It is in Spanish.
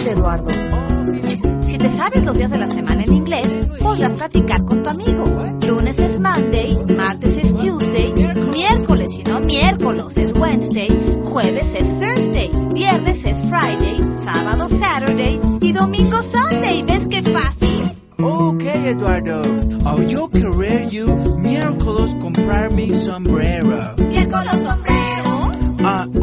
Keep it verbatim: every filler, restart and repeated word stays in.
de Eduardo. Si te sabes los días de la semana en inglés, podrás platicar con tu amigo. Lunes es Monday, martes es Tuesday, miércoles y no miércoles es Wednesday, jueves es Thursday, viernes es Friday, sábado Saturday y domingo Sunday. ¿Ves qué fácil? Okay, Eduardo. Oh, yo querer you miércoles comprar mi sombrero. ¿Miércoles sombrero? Ah,